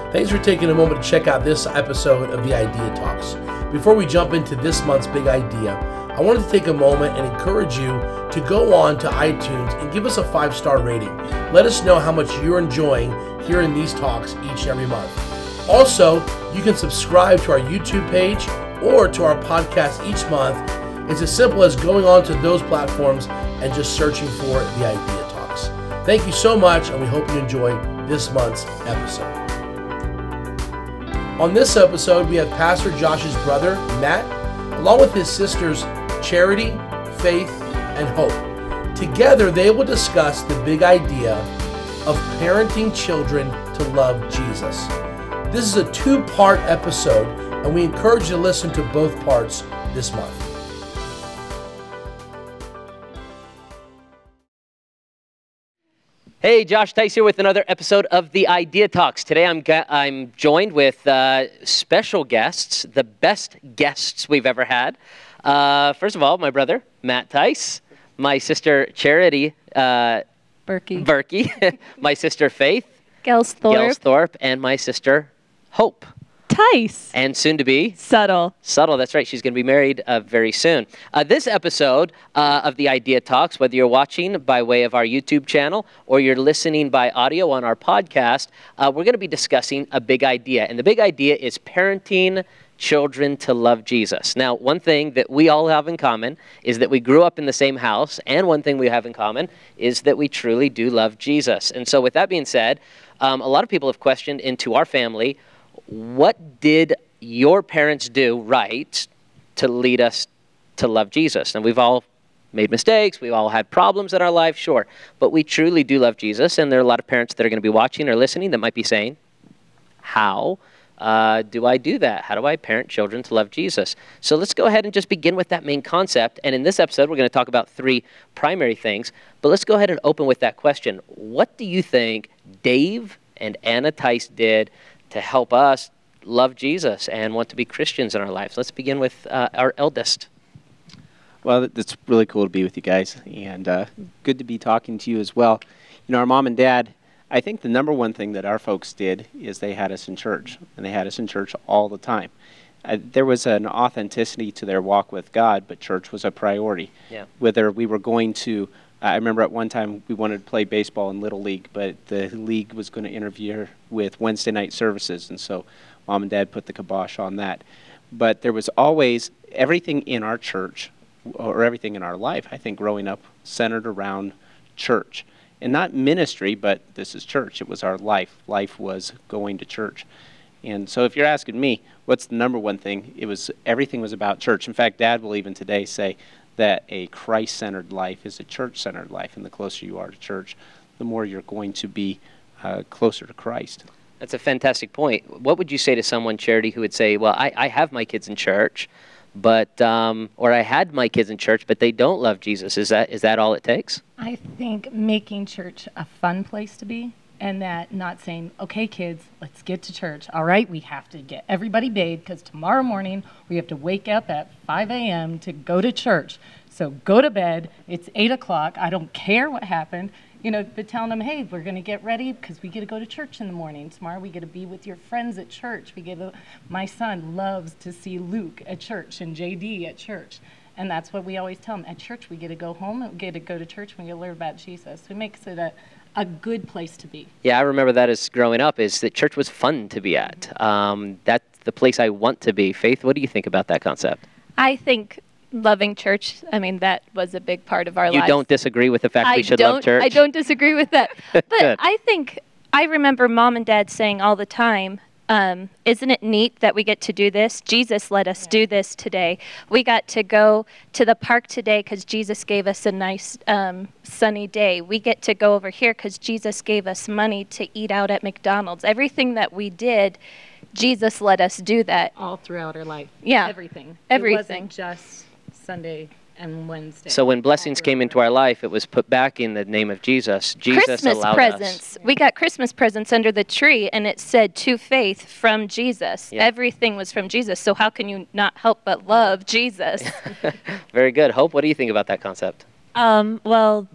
Thanks for taking a moment to check out this episode of the Idea Talks. Before we jump into this month's big idea, I wanted to take a moment and encourage you to go on to iTunes and give us a 5-star rating. Let us know how much you're enjoying hearing these talks each and every month. Also, you can subscribe to our YouTube page or to our podcast each month. It's as simple as going on to those platforms and just searching for the Idea Talks. Thank you so much, and we hope you enjoy this month's episode. On this episode, we have Pastor Josh's brother, Matt, along with his sisters, Charity, Faith, and Hope. Together, they will discuss the big idea of parenting children to love Jesus. This is a 2-part episode, and we encourage you to listen to both parts this month. Hey, Josh Tice here with another episode of the Idea Talks. Today I'm joined with special guests, the best guests we've ever had. First of all, my brother, Matt Tice, my sister, Charity Berkey, my sister, Faith Gelsthorpe, and my sister, Hope Tice. And soon to be Subtle, that's right. She's going to be married very soon. This episode of the Idea Talks, whether you're watching by way of our YouTube channel or you're listening by audio on our podcast, we're going to be discussing a big idea. And the big idea is parenting children to love Jesus. Now, one thing that we all have in common is that we grew up in the same house, and one thing we have in common is that we truly do love Jesus. And so with that being said, a lot of people have questioned into our family, what did your parents do right to lead us to love Jesus? And we've all made mistakes. We've all had problems in our life, sure. But we truly do love Jesus. And there are a lot of parents that are going to be watching or listening that might be saying, how do I do that? How do I parent children to love Jesus? So let's go ahead and just begin with that main concept. And in this episode, we're going to talk about 3 primary things. But let's go ahead and open with that question. What do you think Dave and Anna Tice did to help us love Jesus and want to be Christians in our lives? Let's begin with our eldest. Well, it's really cool to be with you guys, and good to be talking to you as well. You know, our mom and dad, I think the number one thing that our folks did is they had us in church, and they had us in church all the time. There was an authenticity to their walk with God, but church was a priority. Yeah. Whether we were going to, I remember at one time we wanted to play baseball in Little League, but the league was going to interfere with Wednesday night services, and so Mom and Dad put the kibosh on that. But there was always everything in our church, or everything in our life, I think growing up, centered around church. And not ministry, but this is church. It was our life. Life was going to church. And so if you're asking me, what's the number one thing? Everything was about church. In fact, Dad will even today say that a Christ-centered life is a church-centered life. And the closer you are to church, the more you're going to be closer to Christ. That's a fantastic point. What would you say to someone, Charity, who would say, well, I have my kids in church, but or I had my kids in church, but they don't love Jesus. Is that all it takes? I think making church a fun place to be, and that not saying, okay, kids, let's get to church. All right, we have to get everybody bathed because tomorrow morning we have to wake up at 5 a.m. to go to church. So go to bed. It's 8 o'clock. I don't care what happened. You know, but telling them, hey, we're going to get ready because we get to go to church in the morning. Tomorrow we get to be with your friends at church. My son loves to see Luke at church and JD at church. And that's what we always tell them. At church, we get to go home and we get to go to church and we get to learn about Jesus. It makes it a good place to be. Yeah, I remember that as growing up, is that church was fun to be at. That's the place I want to be. Faith, what do you think about that concept? I think loving church, I mean, that was a big part of our lives. You don't disagree with the fact we should love church? I don't disagree with that. But I remember Mom and Dad saying all the time, isn't it neat that we get to do this? Jesus let us do this today. We got to go to the park today because Jesus gave us a nice sunny day. We get to go over here because Jesus gave us money to eat out at McDonald's. Everything that we did, Jesus let us do that. All throughout our life. Yeah. Everything. Everything. It wasn't just Sunday and Wednesday. So when blessings came into our life, it was put back in the name of Jesus. Jesus Christmas allowed presents. us. We got Christmas presents under the tree, and it said, to faith from Jesus. Yeah. Everything was from Jesus. So how can you not help but love Jesus? Very good. Hope, what do you think about that concept? Well,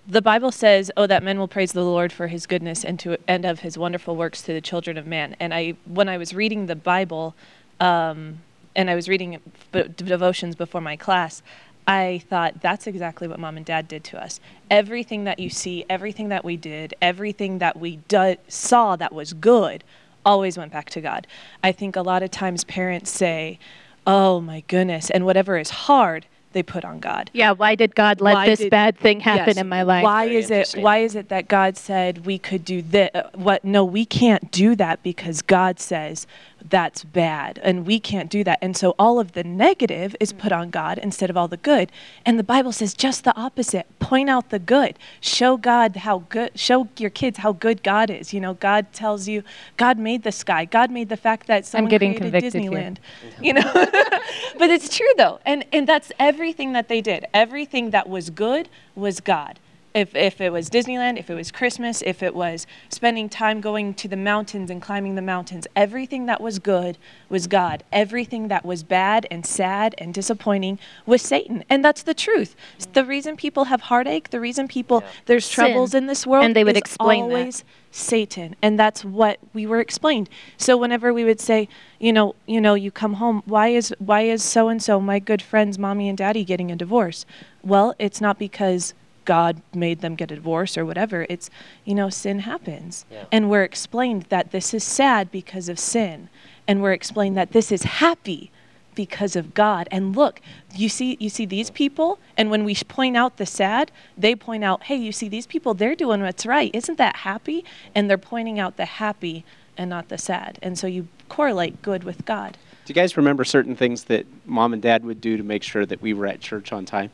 the Bible says, "Oh, that men will praise the Lord for His goodness and of His wonderful works to the children of man." And when I was reading the Bible, and I was reading devotions before my class, I thought that's exactly what Mom and Dad did to us. Everything that you see, everything that we did, everything that we saw that was good, always went back to God. I think a lot of times parents say, "Oh my goodness," and whatever is hard, they put on God. Yeah, why did God let this bad thing happen in my life? Why is it that God said we could do this? No, we can't do that because God says that's bad, and we can't do that. And so all of the negative is put on God instead of all the good. And the Bible says just the opposite. Point out the good. Show God how good. Show your kids how good God is. You know, God tells you God made the sky. God made the fact that someone created Disneyland. You know, but it's true though, and that's everything that they did. Everything that was good was God. If it was Disneyland, if it was Christmas, if it was spending time going to the mountains and climbing the mountains, everything that was good was God. Everything that was bad and sad and disappointing was Satan. And that's the truth. The reason people have heartache, the reason there's troubles in this world, and they would is explain always Satan. And that's what we were explained. So whenever we would say, you come home, why is so-and-so, my good friends, mommy and daddy, getting a divorce? Well, it's not because God made them get a divorce or whatever. It's, sin happens. Yeah. And we're explained that this is sad because of sin. And we're explained that this is happy because of God. And look, you see these people, and when we point out the sad, they point out, hey, you see these people, they're doing what's right. Isn't that happy? And they're pointing out the happy and not the sad. And so you correlate good with God. Do you guys remember certain things that Mom and Dad would do to make sure that we were at church on time?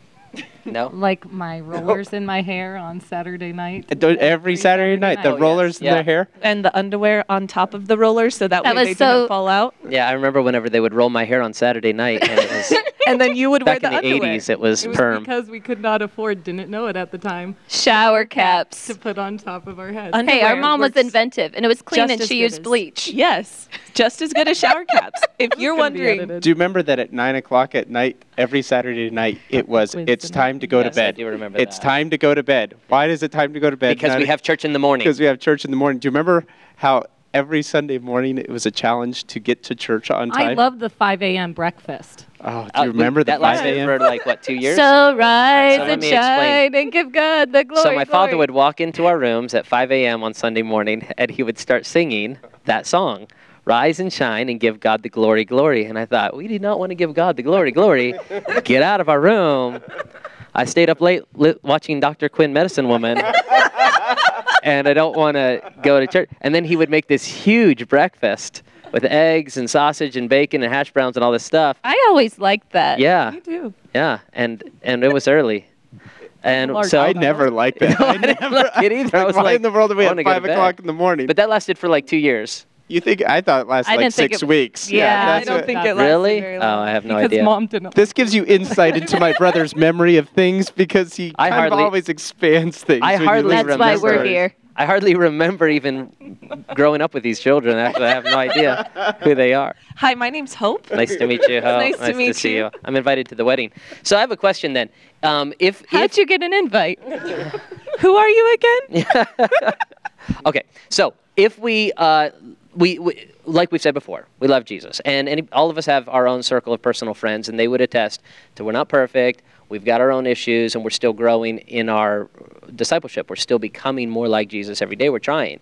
No. Like my rollers in my hair on Saturday night. Every Saturday night, the rollers in their hair? And the underwear on top of the rollers so that way they didn't fall out. Yeah, I remember whenever they would roll my hair on Saturday night. And it was and then you would wear back the in the underwear. 80s, it was perm. Because we could not afford, didn't know it at the time, shower caps to put on top of our heads. Hey, our mom was inventive, and it was clean, and just she as used good bleach. Yes, just as good as shower caps. If you're wondering, Do you remember that at 9 o'clock at night, every Saturday night, it's time to go to bed? I do remember It's that. time to go to bed. Why is it time to go to bed? Because we have church in the morning. Because we have church in the morning. Do you remember how every Sunday morning it was a challenge to get to church on time? I love the 5 a.m. breakfast. Oh, do you remember that the 5 lasted a.m.? for like 2 years? So rise let and me shine explain. and give God the glory. So my father glory. would walk into our rooms at 5 a.m. on Sunday morning, and he would start singing that song, "Rise and shine and give God the glory, glory." And I thought, we do not want to give God the glory, glory. Get out of our room. I stayed up late watching Dr. Quinn, Medicine Woman, and I don't want to go to church. And then he would make this huge breakfast with eggs and sausage and bacon and hash browns and all this stuff. I always liked that. Yeah. you do. Yeah, and it was early. And so I never liked that. I didn't like it either. I was why like, in the world are we I at wanna go to 5 bed. o'clock in the morning? But that lasted for 2 years. You think? I thought it lasted I like didn't think 6 it- weeks. Yeah, I that's don't what- think it lasted Really? very Oh, long. I have no Because idea. Mom didn't. This gives you insight into my brother's memory of things because he I kind of hardly- always expands things. I when you hardly listen That's to why his we're stories. here. I hardly remember even growing up with these children. Actually, I have no idea who they are. Hi, my name's Hope. Nice to meet you, Ho. Nice to meet see you. you. I'm invited to the wedding. So I have a question then. If How'd you get an invite? Who are you again? Okay, so if we like we've said before, we love Jesus, and all of us have our own circle of personal friends, and they would attest to we're not perfect. We've got our own issues, and we're still growing in our discipleship. We're still becoming more like Jesus every day. We're trying.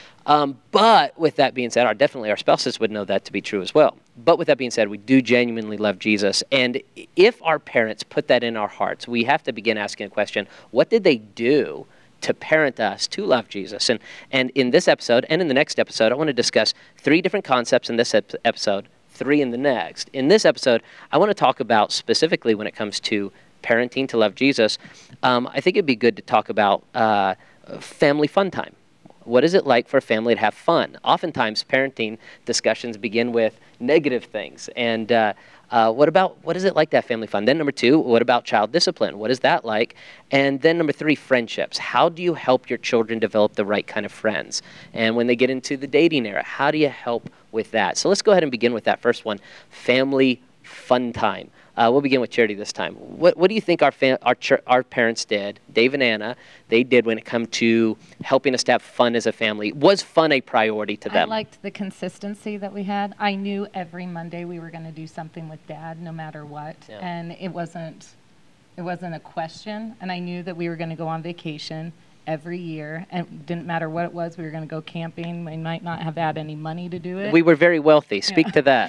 But with that being said, definitely our spouses would know that to be true as well. But with that being said, we do genuinely love Jesus. And if our parents put that in our hearts, we have to begin asking a question, what did they do to parent us to love Jesus? And in this episode and in the next episode, I want to discuss 3 different concepts in this episode, 3 in the next. In this episode, I want to talk about specifically when it comes to parenting to love Jesus, I think it'd be good to talk about family fun time. What is it like for a family to have fun? Oftentimes, parenting discussions begin with negative things. And what is it like to have family fun? Then number 2, what about child discipline? What is that like? And then number 3, friendships. How do you help your children develop the right kind of friends? And when they get into the dating era, how do you help with that? So let's go ahead and begin with that first one, family fun time. We'll begin with Charity this time. What do you think our parents did, Dave and Anna, they did when it come to helping us to have fun as a family? Was fun a priority to them? I liked the consistency that we had. I knew every Monday we were going to do something with Dad, no matter what, and it wasn't a question. And I knew that we were going to go on vacation every year, and it didn't matter what it was. We were going to go camping. We might not have had any money to do it. We were very wealthy. Speak to that.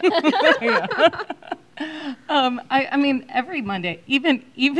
I mean, every Monday, even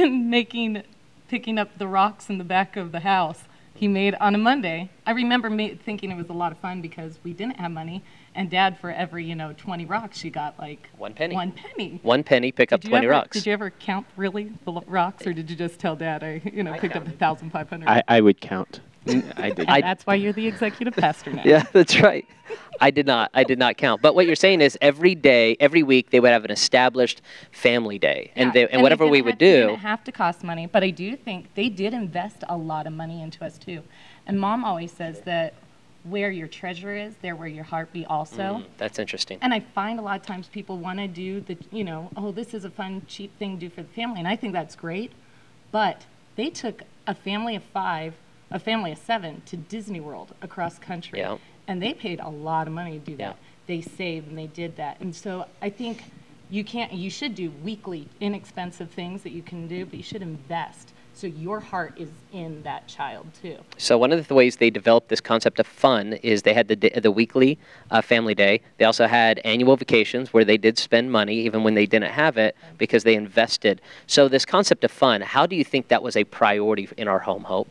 picking up the rocks in the back of the house, he made on a Monday. I remember thinking it was a lot of fun because we didn't have money, and Dad, for every 20 rocks, she got like 1 penny. 1 penny. 1 penny, pick up 20 rocks. Did you ever count really the rocks, or did you just tell Dad I picked up 1,500? I would count. I did. And that's why you're the executive pastor now. Yeah, that's right. I did not count. But what you're saying is every day, every week, they would have an established family day. And whatever we would do. It didn't have to cost money, but I do think they did invest a lot of money into us too. And Mom always says that where your treasure is, there will your heart be also. That's interesting. And I find a lot of times people want to do the, this is a fun, cheap thing to do for the family. And I think that's great. But they took a family of 7 to Disney World across country. Yeah. And they paid a lot of money to do that. Yeah. They saved and they did that. And so I think you should do weekly, inexpensive things that you can do, but you should invest so your heart is in that child too. So one of the ways they developed this concept of fun is they had the weekly family day. They also had annual vacations where they did spend money even when they didn't have it because they invested. So this concept of fun, how do you think that was a priority in our home, Hope?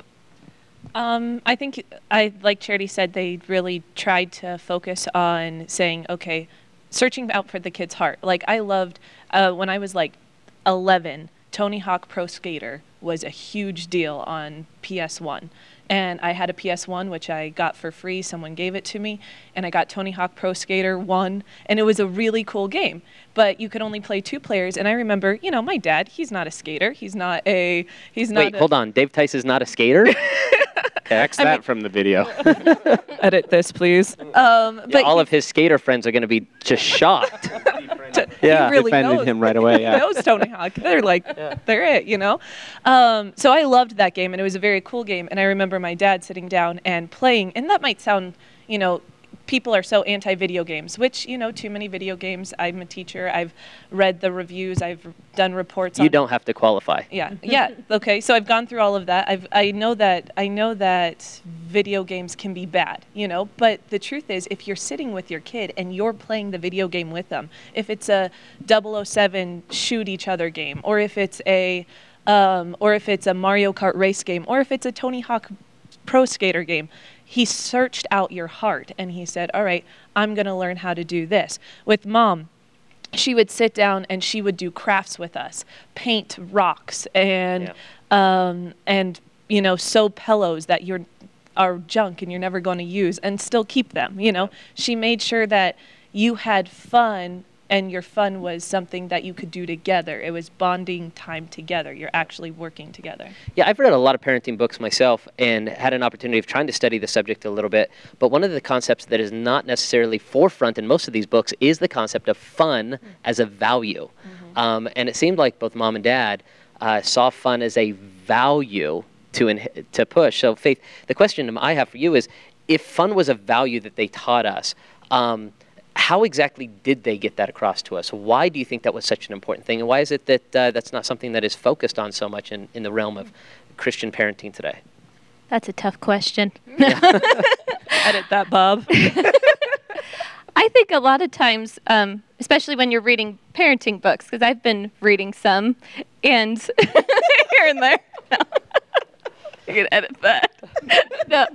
I think, like Charity said, they really tried to focus on saying, okay, searching out for the kid's heart. Like I loved, when I was like 11, Tony Hawk Pro Skater was a huge deal on PS1. And I had a PS1, which I got for free. Someone gave it to me. And I got Tony Hawk Pro Skater 1. And it was a really cool game. But you could only play 2 players. And I remember, my dad, he's not a skater. Wait, hold on. Dave Tice is not a skater? X that from the video. Edit this, please. But all of his skater friends are going to be just shocked. He really defended him right away. Yeah. He knows Tony Hawk. They're like, they're it, So I loved that game, and it was a very cool game. And I remember my dad sitting down and playing. And that might sound, people are so anti-video games, which, too many video games. I'm a teacher. I've read the reviews. I've done reports. You don't have to qualify. Yeah. Okay. So I've gone through all of that. I know that video games can be bad, but the truth is if you're sitting with your kid and you're playing the video game with them, if it's a 007 shoot each other game, or if it's a Mario Kart race game, or if it's a Tony Hawk Pro Skater game, he searched out your heart and he said, all right, I'm going to learn how to do this. With Mom, she would sit down and she would do crafts with us, paint rocks and sew pillows that are junk and you're never going to use and still keep them. She made sure that you had fun and your fun was something that you could do together. It was bonding time together. You're actually working together. Yeah, I've read a lot of parenting books myself and had an opportunity of trying to study the subject a little bit. But one of the concepts that is not necessarily forefront in most of these books is the concept of fun as a value. And it seemed like both Mom and Dad saw fun as a value to push. So, Faith, the question I have for you is, if fun was a value that they taught us, how exactly did they get that across to us? Why do you think that was such an important thing? And why is it that that's not something that is focused on so much in the realm of Christian parenting today? That's a tough question. Edit that, Bob. I think a lot of times, especially when you're reading parenting books, because I've been reading some, and here and there. No. You can edit that. No.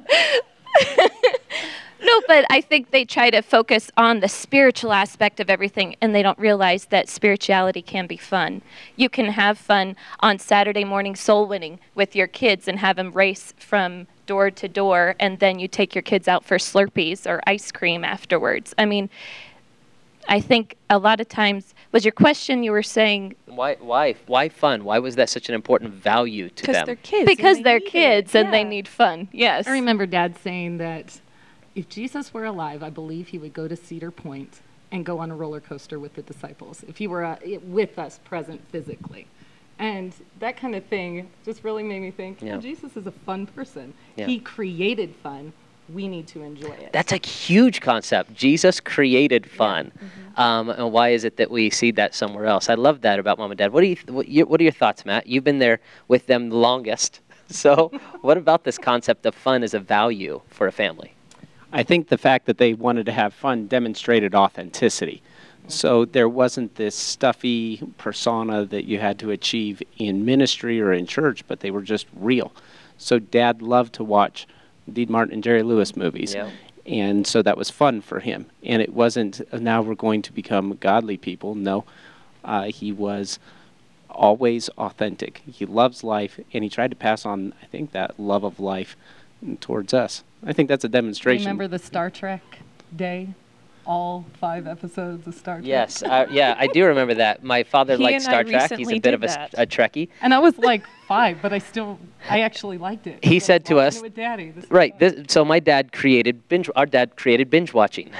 No, but I think they try to focus on the spiritual aspect of everything, and they don't realize that spirituality can be fun. You can have fun on Saturday morning soul winning with your kids and have them race from door to door, and then you take your kids out for Slurpees or ice cream afterwards. I mean, I think a lot of times, was your question you were saying? Why fun? Why was that such an important value to them? Because they're kids. Because they're kids and they need fun, yes. I remember Dad saying that if Jesus were alive, I believe he would go to Cedar Point and go on a roller coaster with the disciples, if he were with us present physically. And that kind of thing just really made me think, Yeah. Jesus is a fun person. Yeah. He created fun. We need to enjoy it. That's a huge concept. Jesus created fun. And why is it that we see that somewhere else? I love that about Mom and Dad. What are your thoughts, Matt? You've been there with them the longest. So what about this concept of fun as a value for a family? I think the fact that they wanted to have fun demonstrated authenticity. So there wasn't this stuffy persona that you had to achieve in ministry or in church, but they were just real. So Dad loved to watch Dean Martin and Jerry Lewis movies. Yeah. And so that was fun for him. And it wasn't, now we're going to become godly people. No, he was always authentic. He loves life, and he tried to pass on, I think, that love of life towards us. I think that's a demonstration. Remember the Star Trek day? All 5 episodes of Star Trek? Yes, yeah, I do remember that. My father He liked and Star I Trek. He's a recently bit of did a Trekkie. And I was like 5, but I actually liked it. He I said was to watching us- it with Daddy. This is Right. fun. So our dad created binge watching.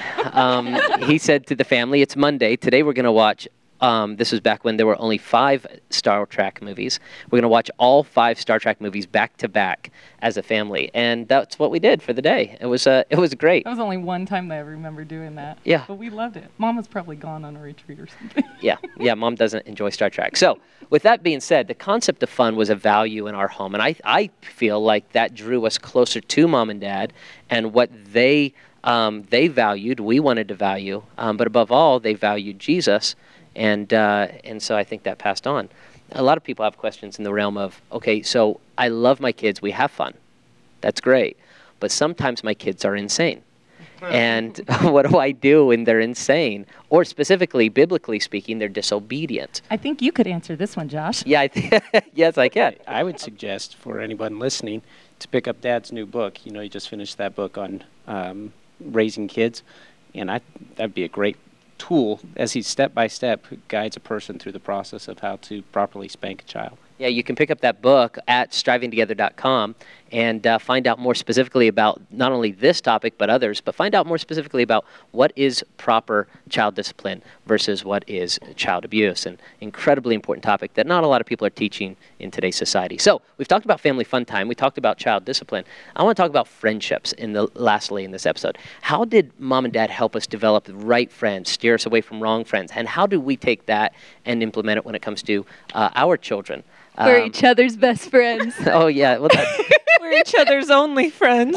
He said to the family, "It's Monday. Today we're going to watch." This was back when there were only 5 Star Trek movies. We're going to watch all 5 Star Trek movies back to back as a family, and that's what we did for the day. It was great. That was only one time that I remember doing that. Yeah. But we loved it. Mom was probably gone on a retreat or something. Yeah. Mom doesn't enjoy Star Trek. So, with that being said, the concept of fun was a value in our home, and I feel like that drew us closer to Mom and Dad and what they valued. We wanted to value, but above all, they valued Jesus. And so I think that passed on. A lot of people have questions in the realm of, okay, so I love my kids. We have fun. That's great. But sometimes my kids are insane. And what do I do when they're insane? Or specifically, biblically speaking, they're disobedient. I think you could answer this one, Josh. Yeah, yes, I can. I would suggest for anyone listening to pick up Dad's new book. You know, he just finished that book on raising kids. And that'd be a great tool as he step-by-step guides a person through the process of how to properly spank a child. Yeah, you can pick up that book at strivingtogether.com and find out more specifically about not only this topic but others, but find out more specifically about what is proper child discipline versus what is child abuse, an incredibly important topic that not a lot of people are teaching in today's society. So we've talked about family fun time. We talked about child discipline. I want to talk about friendships lastly in this episode. How did Mom and Dad help us develop the right friends, steer us away from wrong friends, and how do we take that and implement it when it comes to our children? We're each other's best friends. Oh, yeah. Well, We're each other's only friends.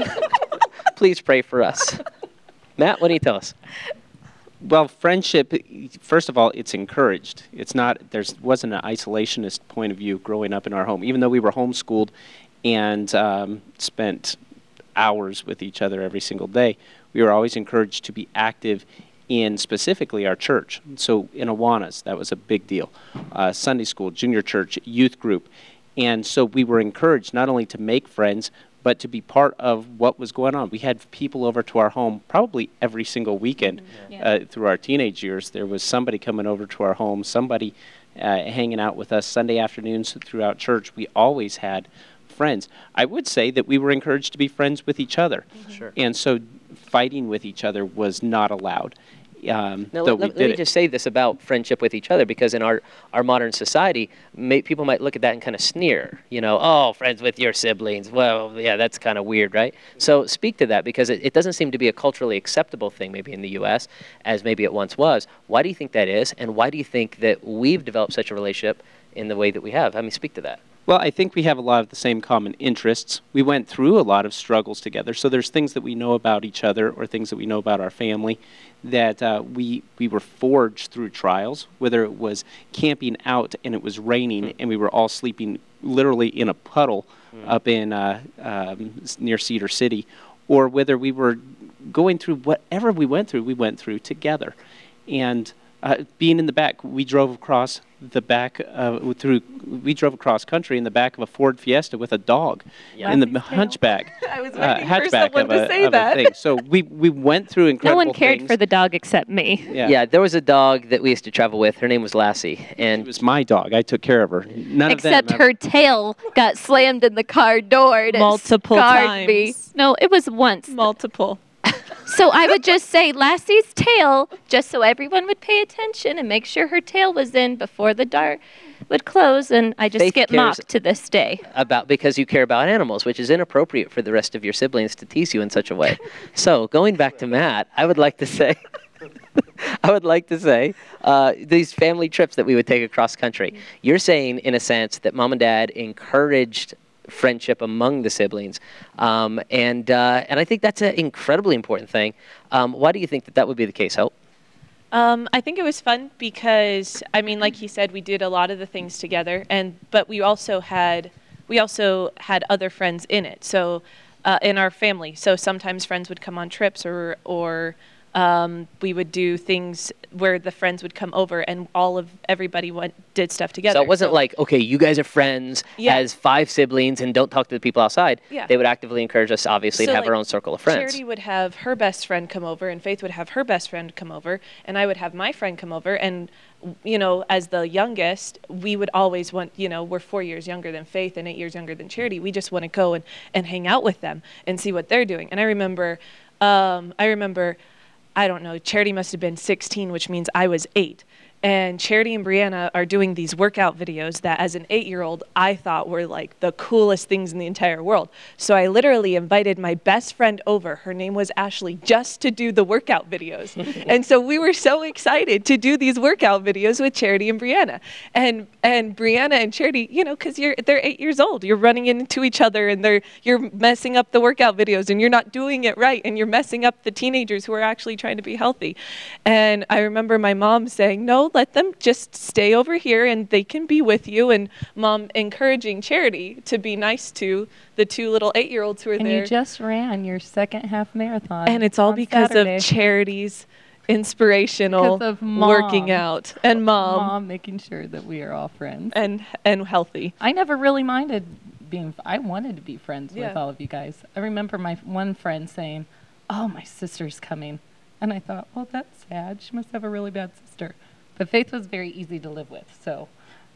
please pray for us. Matt, what do you tell us? Well, friendship, first of all, it's encouraged. It's not, wasn't an isolationist point of view growing up in our home. Even though we were homeschooled and spent hours with each other every single day, we were always encouraged to be active in specifically our church. So in Awanas, that was a big deal. Sunday school, junior church, youth group. And so we were encouraged not only to make friends, but to be part of what was going on. We had people over to our home probably every single weekend through our teenage years. There was somebody coming over to our home, somebody hanging out with us Sunday afternoons throughout church. We always had friends. I would say that we were encouraged to be friends with each other. Sure. And so fighting with each other was not allowed. Now, let me just say this about friendship with each other, because in our modern society, people might look at that and kind of sneer, oh, friends with your siblings. Well, yeah, that's kind of weird, right? So speak to that, because it doesn't seem to be a culturally acceptable thing maybe in the U.S. as maybe it once was. Why do you think that is, and why do you think that we've developed such a relationship in the way that we have? I mean, speak to that. Well, I think we have a lot of the same common interests. We went through a lot of struggles together, so there's things that we know about each other or things that we know about our family that we were forged through trials, whether it was camping out and it was raining and we were all sleeping literally in a puddle up in near Cedar City, or whether we were going through whatever we went through together. And being in the back, we drove across country in the back of a Ford Fiesta with a dog in the hunchback. I was waiting for hatchback someone of to say a that. thing. So we went through No incredible one cared things. for the dog except me. Yeah, there was a dog that we used to travel with. Her name was Lassie, It and was my dog. I took care of her. None Except of them her tail got slammed in the car door and it Multiple scarred me. times. No, it was once. Multiple. So I would just say Lassie's tail, just so everyone would pay attention and make sure her tail was in before the dart would close, and I just Faith get cares mocked to this day. Because you care about animals, which is inappropriate for the rest of your siblings to tease you in such a way. So going back to Matt, I would like to say, these family trips that we would take across country. You're saying, in a sense, that mom and dad encouraged friendship among the siblings, and I think that's an incredibly important thing. Why do you think that would be the case, Hope? I think it was fun because, I mean, like he said, we did a lot of the things together, but we also had other friends in it. So, in our family. So sometimes friends would come on trips, or we would do things where the friends would come over, and everybody did stuff together. So it wasn't like, okay, you guys are friends as 5 siblings and don't talk to the people outside. Yeah. They would actively encourage us, obviously, to have our own circle of friends. Charity would have her best friend come over, and Faith would have her best friend come over, and I would have my friend come over. And, as the youngest, we would always want, we're 4 years younger than Faith and 8 years younger than Charity. We just want to go and hang out with them and see what they're doing. And I remember, I don't know, Charity must have been 16, which means I was 8. And Charity and Brianna are doing these workout videos that, as an 8-year-old, I thought were like the coolest things in the entire world. So I literally invited my best friend over. Her name was Ashley, just to do the workout videos. And so we were so excited to do these workout videos with Charity and Brianna. And Brianna and Charity, because they're 8 years old. You're running into each other, and you're messing up the workout videos, and you're not doing it right, and you're messing up the teenagers who are actually trying to be healthy. And I remember my mom saying, no, let them just stay over here and they can be with you. And Mom encouraging Charity to be nice to the 2 little 8-year-olds who are there. And you just ran your second half marathon. And it's all because Saturday. of Charity's inspirational Because of Mom. working out, and Mom making sure that we are all friends and healthy. I never really minded I wanted to be friends Yeah. with all of you guys. I remember my one friend saying, "Oh, my sister's coming," and I thought, well, that's sad. She must have a really bad sister. But Faith was very easy to live with, so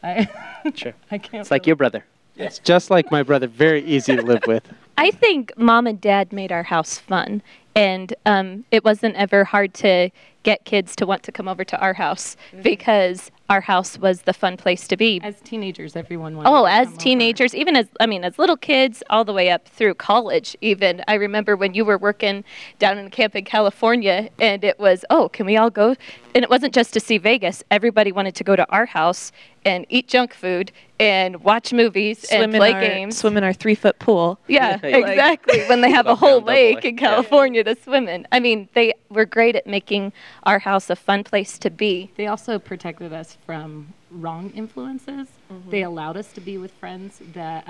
Sure. I can't. It's like your brother. It's just like my brother, very easy to live with. I think Mom and Dad made our house fun, and it wasn't ever hard to get kids to want to come over to our house because our house was the fun place to be. As teenagers, everyone wanted. Oh, to as come teenagers, even as little kids, all the way up through college. Even I remember when you were working down in camp in California, and it was, oh, can we all go? And it wasn't just to see Vegas. Everybody wanted to go to our house and eat junk food and watch movies and play games. Swim in our 3-foot pool. Yeah, Yeah, like- exactly. When they have a Buck whole down double lake A. in California to swim in. I mean, they were great at making our house a fun place to be. They also protected us from wrong influences. They allowed us to be with friends that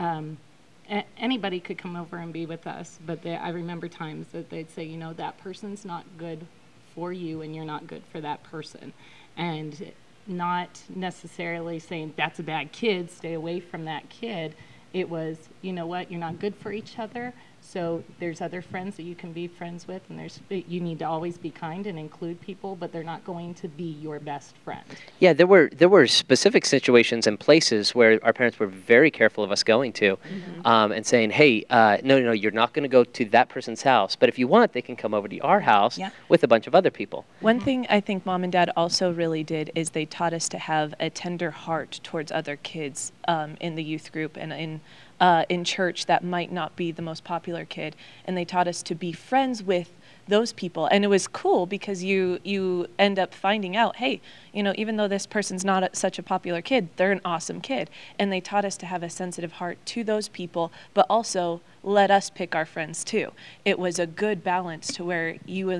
anybody could come over and be with us. But I remember times that they'd say, that person's not good for you and you're not good for that person. And not necessarily saying that's a bad kid, stay away from that kid. It was, you know what, you're not good for each other. So there's other friends that you can be friends with, and you need to always be kind and include people, but they're not going to be your best friend. Yeah, there were specific situations and places where our parents were very careful of us going to, and saying, hey, no, you're not going to go to that person's house, but if you want, they can come over to our house with a bunch of other people. One thing I think Mom and Dad also really did is they taught us to have a tender heart towards other kids in the youth group and in church that might not be the most popular kid, and they taught us to be friends with those people. And it was cool because you end up finding out, hey, even though this person's not such a popular kid, they're an awesome kid. And they taught us to have a sensitive heart to those people, but also let us pick our friends too. It was a good balance to where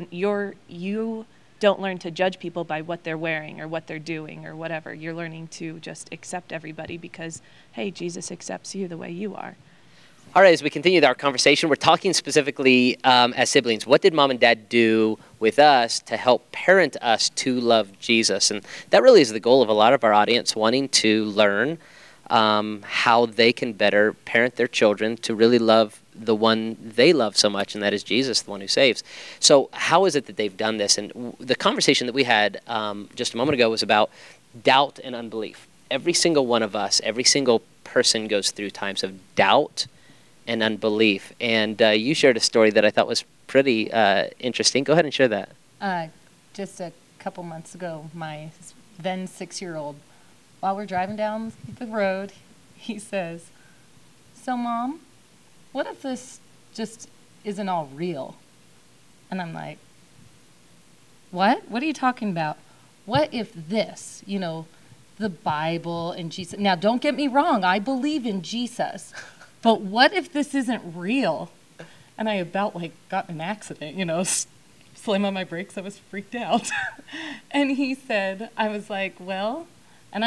you don't learn to judge people by what they're wearing or what they're doing or whatever. You're learning to just accept everybody because, hey, Jesus accepts you the way you are. All right, as we continue our conversation, we're talking specifically as siblings. What did Mom and Dad do with us to help parent us to love Jesus? And that really is the goal of a lot of our audience, wanting to learn how they can better parent their children to really love the one they love so much, and that is Jesus, the one who saves. So how is it that they've done this? And the conversation that we had just a moment ago was about doubt and unbelief. Every single one of us, every single person goes through times of doubt and unbelief. And you shared a story that I thought was pretty interesting. Go ahead and share that. Just a couple months ago, my then 6-year-old, while we're driving down the road, he says, "So, Mom, what if this just isn't all real?" And I'm like, "What? What are you talking about? What if this, the Bible and Jesus? Now, don't get me wrong, I believe in Jesus, but what if this isn't real?" And I about got in an accident, slam on my brakes. I was freaked out. And he said, I was like, well, and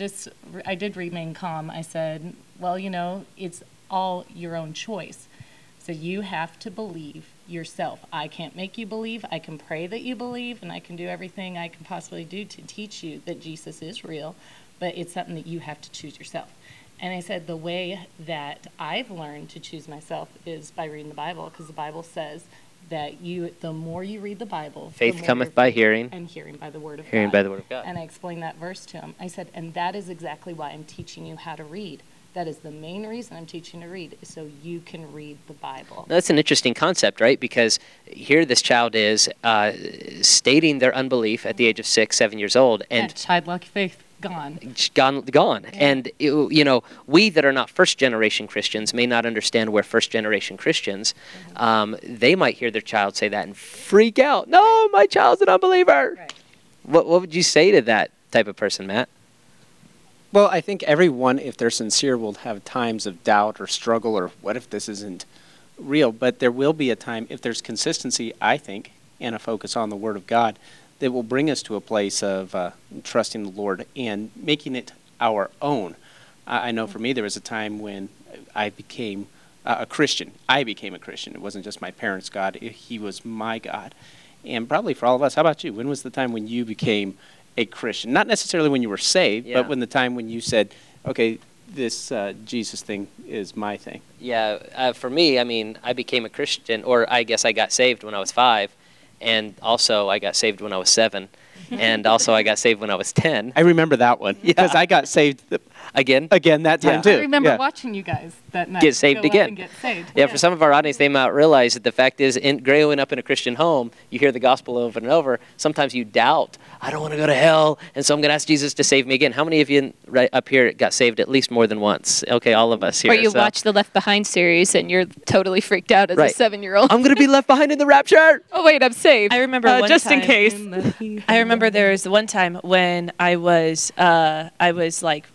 I did remain calm. I said, well, it's all your own choice. So you have to believe yourself. I can't make you believe. I can pray that you believe, and I can do everything I can possibly do to teach you that Jesus is real, but it's something that you have to choose yourself. And I said, the way that I've learned to choose myself is by reading the Bible, because the Bible says that the more you read the Bible, faith cometh by hearing, and hearing by the word of God. Hearing by the word of God. And I explained that verse to him. I said, and that is exactly why I'm teaching you how to read. That is the main reason I'm teaching you to read, is so you can read the Bible. That's an interesting concept, right? Because here this child is stating their unbelief at the age of 6, 7 years old, and childlike faith gone. Gone. Yeah. And, we that are not first-generation Christians may not understand where first-generation Christians, they might hear their child say that and freak out. No, my child's an unbeliever. Right. What would you say to that type of person, Matt? Well, I think everyone, if they're sincere, will have times of doubt or struggle or what if this isn't real. But there will be a time, if there's consistency, I think, and a focus on the Word of God, that will bring us to a place of trusting the Lord and making it our own. I know for me there was a time when I became a Christian. I became a Christian. It wasn't just my parents' God. He was my God. And probably for all of us, how about you? When was the time when you became a Christian? Not necessarily when you were saved, but when the time when you said, okay, this Jesus thing is my thing. Yeah, for me, I became a Christian, or I guess I got saved when I was 5. And also, I got saved when I was 7. And also, I got saved when I was 10. I remember that one because I got saved again that time too. I remember watching you guys that night. Get saved go up again. and get saved. Yeah, for some of our audience, they might realize that the fact is, growing up in a Christian home, you hear the gospel over and over. Sometimes you doubt, I don't want to go to hell, and so I'm going to ask Jesus to save me again. How many of you right up here got saved at least more than once? Okay, all of us here. Or you watch the Left Behind series and you're totally freaked out as a 7-year-old. I'm going to be left behind in the rapture. Oh, wait, I'm saved. I remember one just time, in case. I remember there was one time when I was like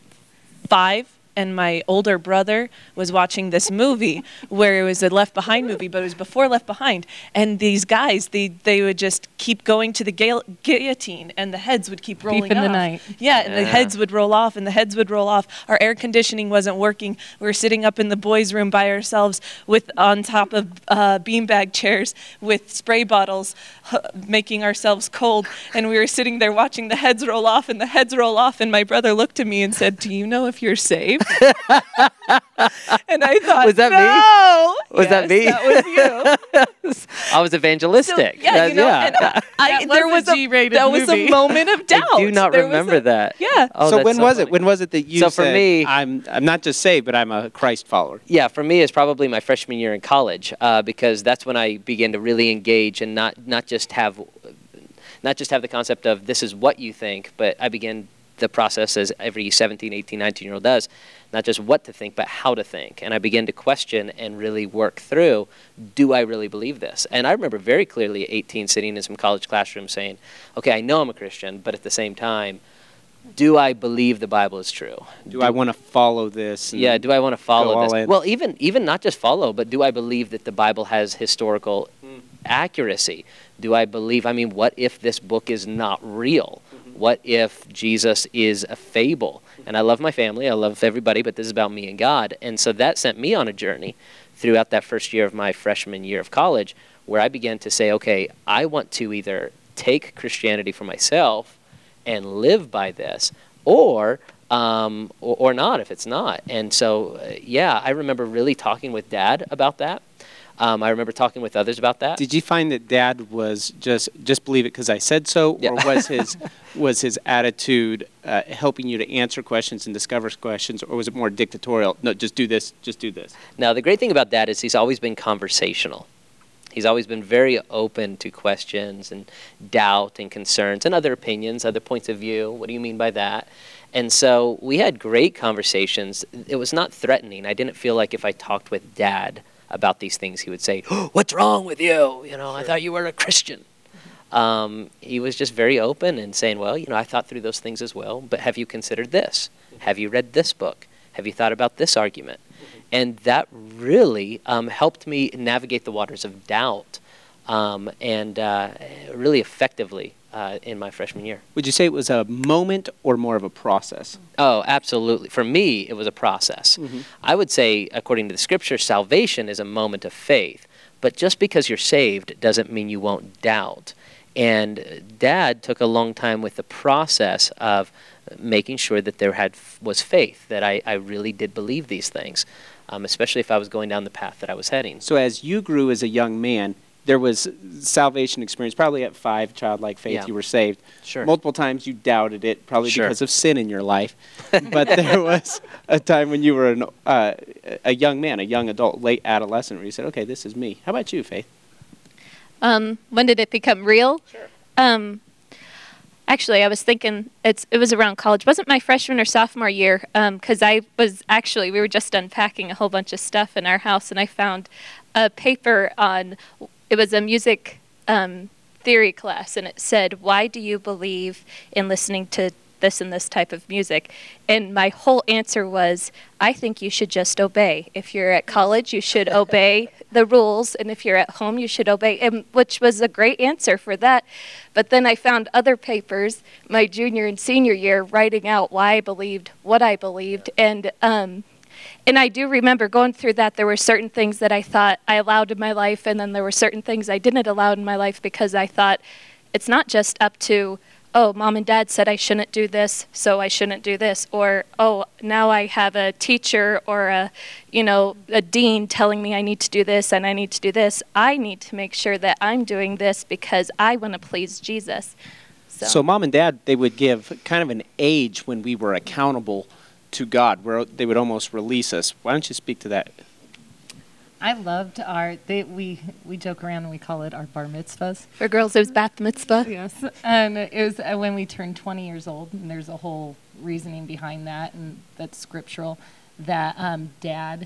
5, and my older brother was watching this movie where it was a Left Behind movie, but it was before Left Behind. And these guys, they would just keep going to the guillotine, and the heads would keep rolling Deep in off. the night. Yeah, and the heads would roll off, and the heads would roll off. Our air conditioning wasn't working. We were sitting up in the boys' room by ourselves on top of beanbag chairs with spray bottles, making ourselves cold. And we were sitting there watching the heads roll off, and the heads roll off. And my brother looked at me and said, "Do you know if you're saved?" And I thought, Was that no. me? Was that me? That was you. I was evangelistic. So, yeah, and there was a moment of doubt. I do not remember that. Yeah. Oh, so that's when so was funny. it? When was it that you So said, for me, I'm not just saved, but I'm a Christ follower? Yeah, for me, it's probably my freshman year in college because that's when I began to really engage and not just have the concept of this is what you think, but I began the process as every 17, 18, 19-year-old does, not just what to think, but how to think. And I began to question and really work through, do I really believe this? And I remember very clearly at 18 sitting in some college classrooms saying, okay, I know I'm a Christian, but at the same time, do I believe the Bible is true? Do I want to follow this? Yeah, do I want to follow all this? in? Well, even not just follow, but do I believe that the Bible has historical accuracy? Do I believe, what if this book is not real? What if Jesus is a fable? And I love my family, I love everybody, but this is about me and God. And so that sent me on a journey throughout that first year of my freshman year of college where I began to say, okay, I want to either take Christianity for myself and live by this, or not if it's not. And so, I remember really talking with Dad about that. I remember talking with others about that. Did you find that Dad was just believe it because I said so, or was his attitude helping you to answer questions and discover questions, or was it more dictatorial? No, just do this, just do this. Now, the great thing about Dad is he's always been conversational. He's always been very open to questions and doubt and concerns and other opinions, other points of view. What do you mean by that? And so we had great conversations. It was not threatening. I didn't feel like if I talked with Dad about these things, he would say, "Oh, what's wrong with you? You know, I thought you were a Christian." He was just very open and saying, well, you know, I thought through those things as well, but have you considered this? Have you read this book? Have you thought about this argument? And that really helped me navigate the waters of doubt and really effectively in my freshman year. Would you say it was a moment or more of a process? Oh, absolutely. For me, it was a process. I would say, according to the scripture, salvation is a moment of faith. But just because you're saved doesn't mean you won't doubt. And Dad took a long time with the process of making sure that there was faith, that I really did believe these things, especially if I was going down the path that I was heading. So as you grew as a young man, there was salvation experience. Probably at 5, childlike faith, Yeah. you were saved. Sure. Multiple times you doubted it, probably Sure. because of sin in your life. But there was a time when you were a young man, a young adult, late adolescent, where you said, okay, this is me. How about you, Faith? When did it become real? Sure. Actually, I was thinking it was around college. Wasn't my freshman or sophomore year, because we were just unpacking a whole bunch of stuff in our house, and I found a paper it was a music theory class, and it said, why do you believe in listening to this and this type of music? And my whole answer was, I think you should just obey. If you're at college, you should obey the rules, and if you're at home, you should obey, which was a great answer for that. But then I found other papers my junior and senior year writing out why I believed what I believed, and I do remember going through that. There were certain things that I thought I allowed in my life, and then there were certain things I didn't allow in my life because I thought it's not just up to, oh, Mom and Dad said I shouldn't do this, so I shouldn't do this. Or, oh, now I have a teacher or a dean telling me I need to do this and I need to do this. I need to make sure that I'm doing this because I want to please Jesus. So Mom and Dad, they would give kind of an age when we were accountable to God, where they would almost release us. Why don't you speak to that? I loved we joke around and we call it our bar mitzvahs. For girls, it was bat mitzvah. Yes, and it was when we turned 20 years old, and there's a whole reasoning behind that, and that's scriptural, that Dad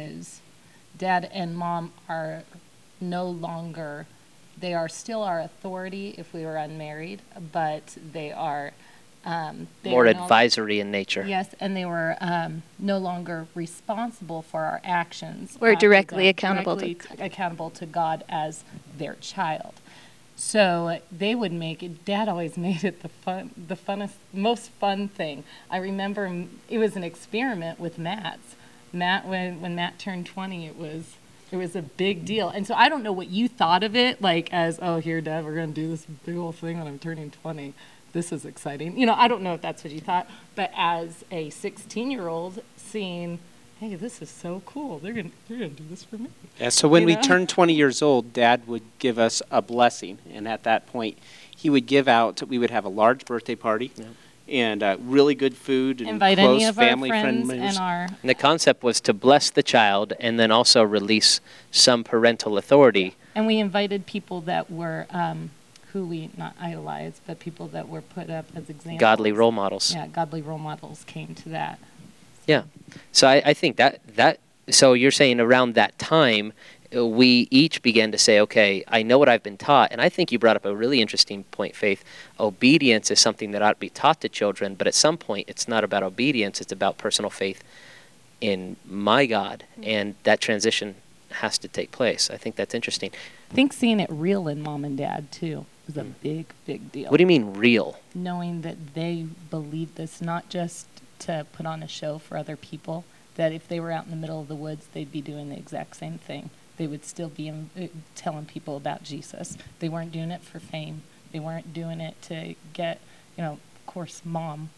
and Mom are no longer, they are still our authority if we were unmarried, but they are More advisory in nature. Yes, and they were no longer responsible for our actions. We're directly accountable to God as their child. So they would make it. Dad always made it the funnest, most fun thing. I remember it was an experiment with Matt's. When Matt turned 20, it was a big deal. And so I don't know what you thought of it, like as, oh, here, Dad, we're going to do this big old thing when I'm turning 20. This is exciting. I don't know if that's what you thought, but as a 16-year-old seeing, hey, this is so cool. They're gonna do this for me. Yeah, so when we turned 20 years old, Dad would give us a blessing, and at that point, we would have a large birthday party, and really good food and invite close any of family our friends members. and And the concept was to bless the child and then also release some parental authority. And we invited people that were who we not idolized, but people that were put up as examples. Godly role models. Yeah, godly role models came to that. Yeah. So I think that so you're saying around that time, we each began to say, okay, I know what I've been taught. And I think you brought up a really interesting point, Faith. Obedience is something that ought to be taught to children, but at some point it's not about obedience, it's about personal faith in my God. And that transition has to take place. I think that's interesting. I think seeing it real in Mom and Dad, too, was a big, big deal. What do you mean real? Knowing that they believed this not just to put on a show for other people, that if they were out in the middle of the woods, they'd be doing the exact same thing. They would still be telling people about Jesus. They weren't doing it for fame. They weren't doing it to get, of course, Mom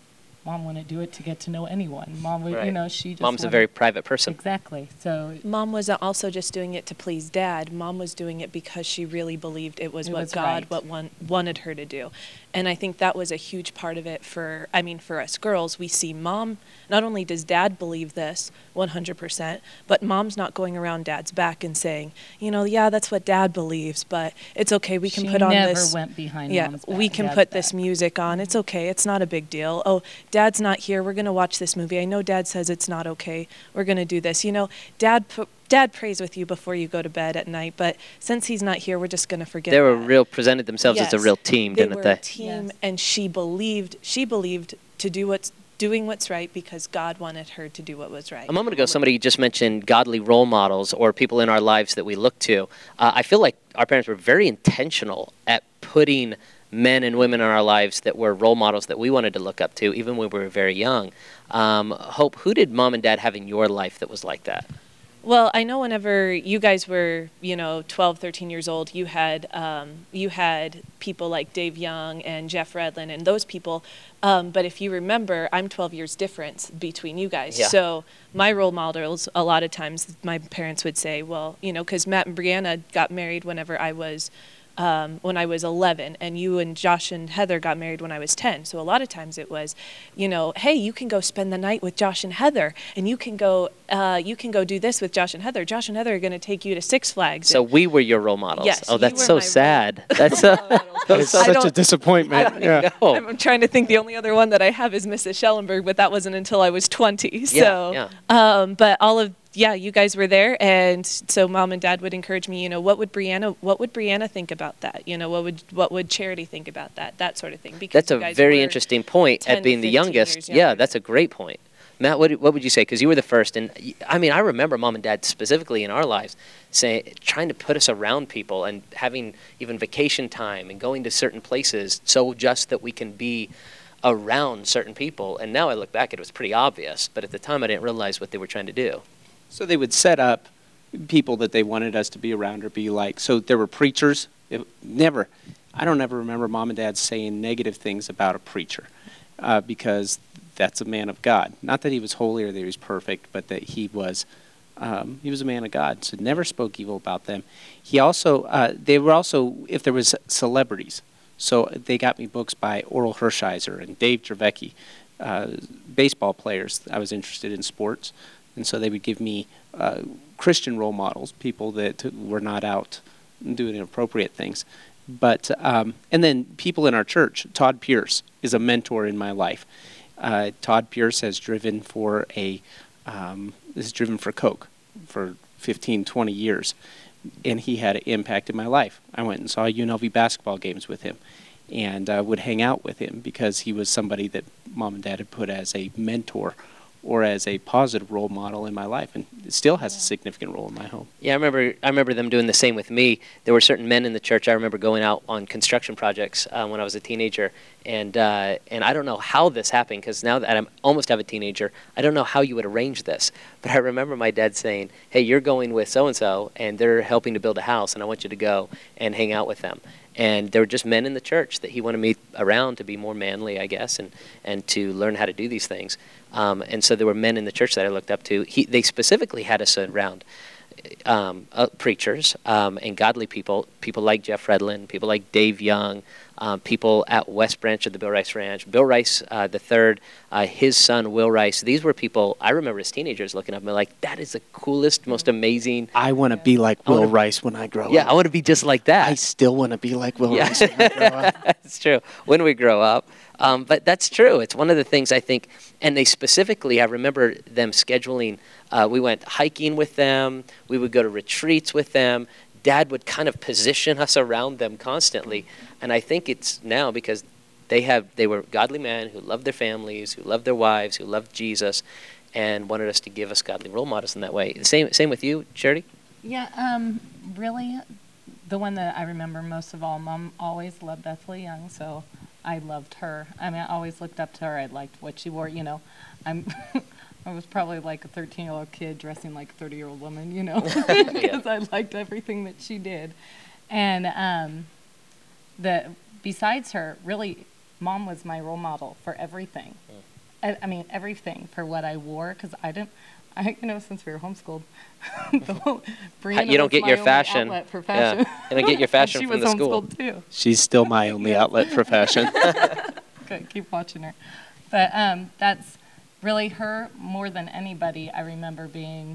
Mom wouldn't do it to get to know anyone. Mom would, Right. she just Mom's a wanted- very private person. Exactly. So Mom wasn't also just doing it to please Dad. Mom was doing it because she really believed it was It what was God right. wanted her to do. And I think that was a huge part of it for us girls. We see Mom, not only does Dad believe this 100%, but Mom's not going around Dad's back and saying, yeah, that's what Dad believes, but it's okay. We can she put on never this. went behind Yeah, Mom's we back- can Dad's put this back. music on. It's okay. It's not a big deal. Oh, Dad's not here. We're going to watch this movie. I know Dad says it's not okay. We're going to do this. Dad prays with you before you go to bed at night, but since he's not here, we're just going to forget They were that. presented themselves as a Yes, real team, they didn't were they? a team, Yes. and she believed to doing what's right because God wanted her to do what was right. A moment ago, somebody just mentioned godly role models or people in our lives that we look to. I feel like our parents were very intentional at putting men and women in our lives that were role models that we wanted to look up to, even when we were very young. Hope, who did Mom and Dad have in your life that was like that? Well, I know whenever you guys were, 12, 13 years old, you had people like Dave Young and Jeff Redlin and those people. But if you remember, I'm 12 years difference between you guys. Yeah. So my role models, a lot of times my parents would say, well, because Matt and Brianna got married whenever I was 11, and you and Josh and Heather got married when I was 10. So a lot of times it was, hey, you can go spend the night with Josh and Heather, and you can go do this with Josh and Heather. Josh and Heather are going to take you to Six Flags. So we were your role models. Yes, Oh, you that's were so my sad. That's so It's I such a don't- disappointment. Yeah. Oh. I'm trying to think. The only other one that I have is Mrs. Schellenberg, but that wasn't until I was 20. So, but you guys were there, and so Mom and Dad would encourage me. What would Brianna think about that? What would Charity think about that? That sort of thing. Because That's you a guys very were interesting point 10 at being to the 15 youngest. years Yeah, younger. that's a great point. Matt, what would you say? Because you were the first, and I remember Mom and Dad specifically in our lives trying to put us around people and having even vacation time and going to certain places so just that we can be around certain people. And now I look back, it was pretty obvious, but at the time I didn't realize what they were trying to do. So they would set up people that they wanted us to be around or be like. So there were preachers. I don't ever remember Mom and Dad saying negative things about a preacher because that's a man of God. Not that he was holy or that he was perfect, but that he was a man of God. So never spoke evil about them. They were also, if there was celebrities. So they got me books by Oral Hershiser and Dave Dravecky, baseball players. I was interested in sports. And so they would give me Christian role models, people that were not out doing inappropriate things. But and then people in our church. Todd Pierce is a mentor in my life. Todd Pierce has driven for Coke for 15, 20 years, and he had an impact in my life. I went and saw UNLV basketball games with him, and would hang out with him because he was somebody that Mom and Dad had put as a mentor or as a positive role model in my life, and it still has a significant role in my home. Yeah, I remember them doing the same with me. There were certain men in the church. I remember going out on construction projects when I was a teenager, and I don't know how this happened because now that I'm almost have a teenager, I don't know how you would arrange this. But I remember my dad saying, "Hey, you're going with so and so, and they're helping to build a house, and I want you to go and hang out with them." And there were just men in the church that he wanted me around to be more manly, I guess, and to learn how to do these things. And so there were men in the church that I looked up to. They specifically had us around preachers and godly people like Jeff Redlin, people like Dave Young, people at West Branch of the Bill Rice Ranch. Bill Rice III, his son Will Rice. These were people I remember as teenagers looking up and like, that is the coolest, most amazing. I want to be like Will Rice when I grow up. Yeah, I want to be just like that. I still want to be like Will Rice when I grow up. That's true. When we grow up. But that's true. It's one of the things I think, and they specifically, I remember them scheduling, we went hiking with them, we would go to retreats with them. Dad would kind of position us around them constantly. And I think it's now because they were godly men who loved their families, who loved their wives, who loved Jesus, and wanted us to give us godly role models in that way. Same with you, Charity? Yeah, really, the one that I remember most of all, Mom always loved Bethany Young, so I loved her. I mean, I always looked up to her. I liked what she wore, I was probably like a 13-year-old kid dressing like a 30-year-old woman, because I liked everything that she did. And besides her, really, Mom was my role model for everything. I mean, everything for what I wore, because since we were homeschooled, Brianna You don't was get my your only fashion. outlet for fashion. Yeah. You don't get your fashion she from was the school. homeschooled too. She's still my only outlet for fashion. Good, keep watching her. But that's really her more than anybody. I remember being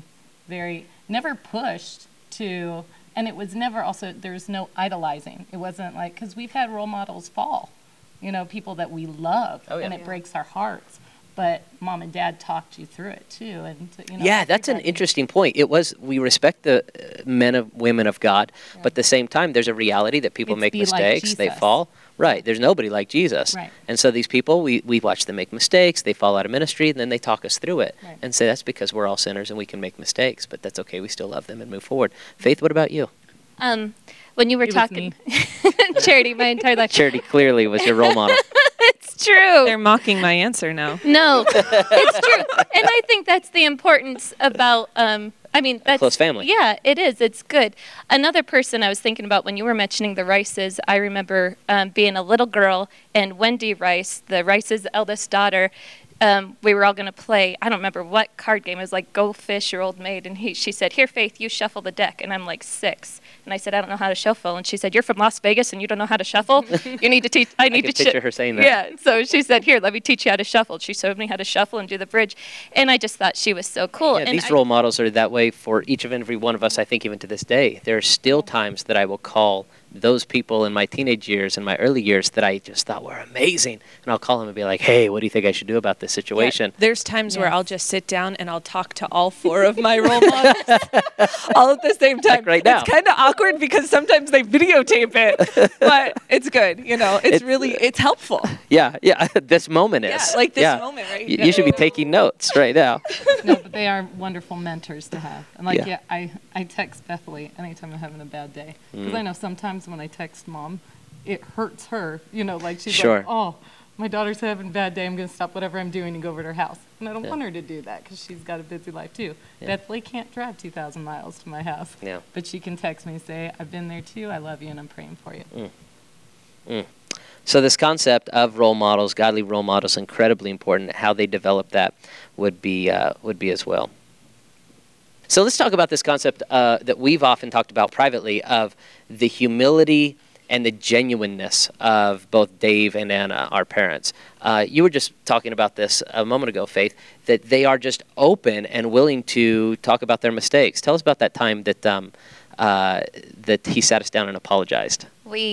never pushed to, and it was never also, there's no idolizing. It wasn't like, because we've had role models fall, people that we love, and it breaks our hearts. But mom and dad talked you through it too, and Yeah, that's an interesting point. We respect the women of God, but at the same time, there's a reality that people make mistakes, they fall. Right, there's nobody like Jesus. Right. And so these people, we watch them make mistakes, they fall out of ministry, and then they talk us through it and say that's because we're all sinners and we can make mistakes, but that's okay, we still love them and move forward. Faith, what about you? When you were talking, Charity, my entire life. Charity clearly was your role model. It's true. They're mocking my answer now. No, it's true. And I think that's the importance about, that's close family. Yeah, it is. It's good. Another person I was thinking about when you were mentioning the Rices, I remember being a little girl, and Wendy Rice, the Rice's eldest daughter, we were all going to play, I don't remember what card game. It was like Go Fish, Your Old Maid. And she said, here, Faith, you shuffle the deck. And I'm like 6. And I said, I don't know how to shuffle. And she said, you're from Las Vegas and you don't know how to shuffle? You need to teach. I need I to picture her saying that. Yeah. So she said, here, let me teach you how to shuffle. She showed me how to shuffle and do the bridge. And I just thought she was so cool. Yeah, and these role models are that way for each and every one of us, I think, even to this day. There are still times that I will call those people in my teenage years and my early years that I just thought were amazing. And I'll call them and be like, hey, what do you think I should do about this situation? Yeah, there's times where I'll just sit down and I'll talk to all 4 of my role models all at the same time. Like right now. It's kind of awkward because sometimes they videotape it, but it's good. It's helpful. Yeah, this moment is. Yeah, like this moment, right? You should be taking notes right now. No, but they are wonderful mentors to have. And I text Bethany anytime I'm having a bad day. Because I know sometimes when I text mom, it hurts her. She's like, oh, my daughter's having a bad day. I'm going to stop whatever I'm doing and go over to her house. And I don't want her to do that because she's got a busy life too. Bethany can't drive 2,000 miles to my house. Yeah. But she can text me and say, I've been there too. I love you and I'm praying for you. So this concept of role models, godly role models, incredibly important. How they develop that would be as well. So let's talk about this concept that we've often talked about privately of the humility and the genuineness of both Dave and Anna, our parents. You were just talking about this a moment ago, Faith, that they are just open and willing to talk about their mistakes. Tell us about that time that that he sat us down and apologized.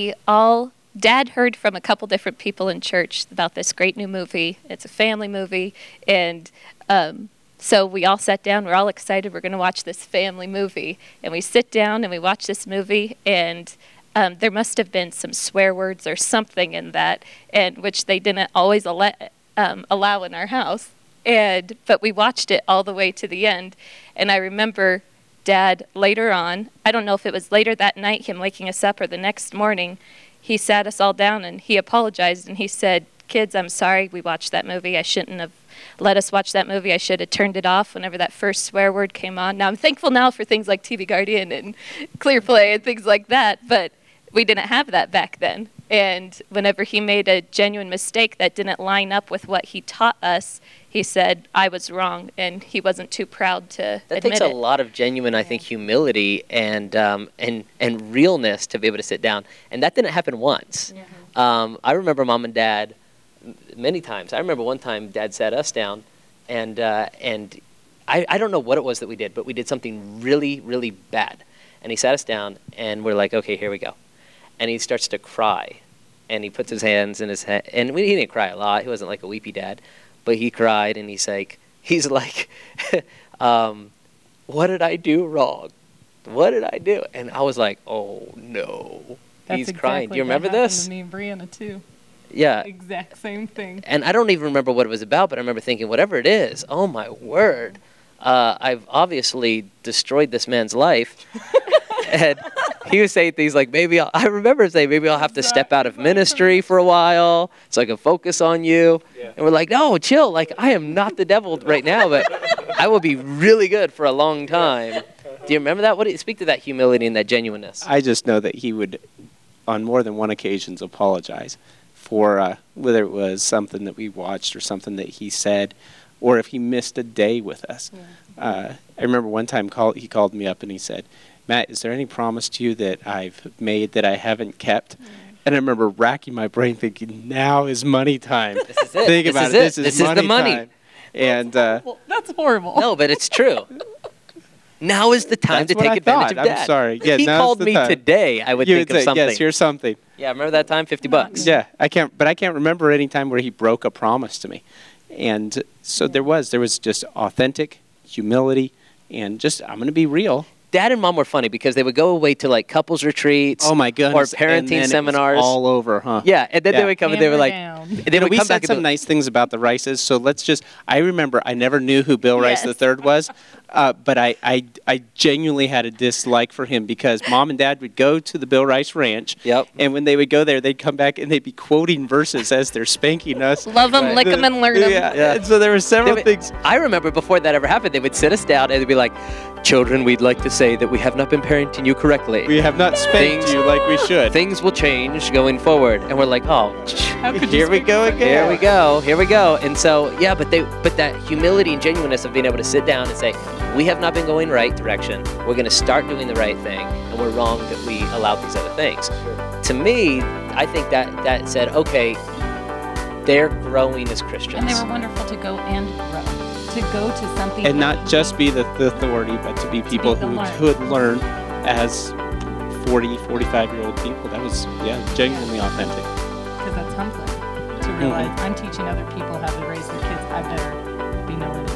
Dad heard from a couple different people in church about this great new movie. It's a family movie, and so we all sat down. We're all excited. We're going to watch this family movie. And we sit down and we watch this movie, and there must have been some swear words or something in that, and which they didn't always allow in our house. But we watched it all the way to the end. And I remember Dad later on, I don't know if it was later that night, him waking us up, or the next morning, he sat us all down and he apologized and he said, kids, I'm sorry we watched that movie. I shouldn't have let us watch that movie. I should have turned it off whenever that first swear word came on. Now, I'm thankful now for things like TV Guardian and Clear Play and things like that, but we didn't have that back then. And whenever he made a genuine mistake that didn't line up with what he taught us, he said, I was wrong, and he wasn't too proud to admit it. That takes a lot of genuine, I think, humility and realness to be able to sit down. And that didn't happen once. I remember Mom and Dad many times. I remember one time Dad sat us down, and I don't know what it was that we did, but we did something really, really bad. And he sat us down, and we're like, okay, here we go. And he starts to cry, and he puts his hands in his head. And he didn't cry a lot. He wasn't like a weepy dad. But he cried, and he's like, what did I do wrong? What did I do? And I was like, oh, no. He's crying. Do you remember this? That happened to me and Brianna, too. Yeah. Exact same thing. And I don't even remember what it was about, but I remember thinking, whatever it is, oh, my word. I've obviously destroyed this man's life. And he was saying things like, I remember saying, maybe I'll have to step out of ministry for a while so I can focus on you. Yeah. And we're like, no, chill. Like, I am not the devil right now, but I will be really good for a long time. Do you remember that? Speak to that humility and that genuineness. I just know that he would, on more than one occasion, apologize for whether it was something that we watched or something that he said, or if he missed a day with us. I remember one time he called me up and he said, "Matt, is there any promise to you that I've made that I haven't kept?" And I remember racking my brain thinking, now is money time. This is it. Think This about is it. it. This is This is the money. time. And That's horrible. No, but it's true. Now is the time That's to what take I advantage thought. of I'm Dad. sorry. Yeah, if he now's called the me time. today, I would you think would of say, something. yes, here's something. Yeah, remember that time? $50. Yeah, I can't remember any time where he broke a promise to me. And so there was just authentic humility and just, I'm going to be real. Dad and Mom were funny because they would go away to like couples retreats. Oh my goodness. Or parenting and then seminars. It was all over, huh? Yeah, and then they would come and they were like, they would we come said back some and nice things about the Rices, so I remember I never knew who Bill Rice III was, but I genuinely had a dislike for him because Mom and Dad would go to the Bill Rice Ranch, and when they would go there, they'd come back and they'd be quoting verses as they're spanking us. Love them, lick them, and learn them. Yeah. And so there were several things. I remember before that ever happened, they would sit us down and they'd be like, "Children, we'd like to say that we have not been parenting you correctly. We have not spanked you like we should. Things will change going forward." And we're like, "Oh, here we go again. Here we go." And so, yeah, but that humility and genuineness of being able to sit down and say, "We have not been going right direction. We're going to start doing the right thing, and we're wrong that we allowed these other things." To me, I think that said, okay, they're growing as Christians. And they were wonderful to go and grow. To go to something. And not just be the authority, but to be people who could learn as 40, 45-year-old people. That was, genuinely authentic. Because that's humbling to realize I'm teaching other people how to raise their kids. I better be knowing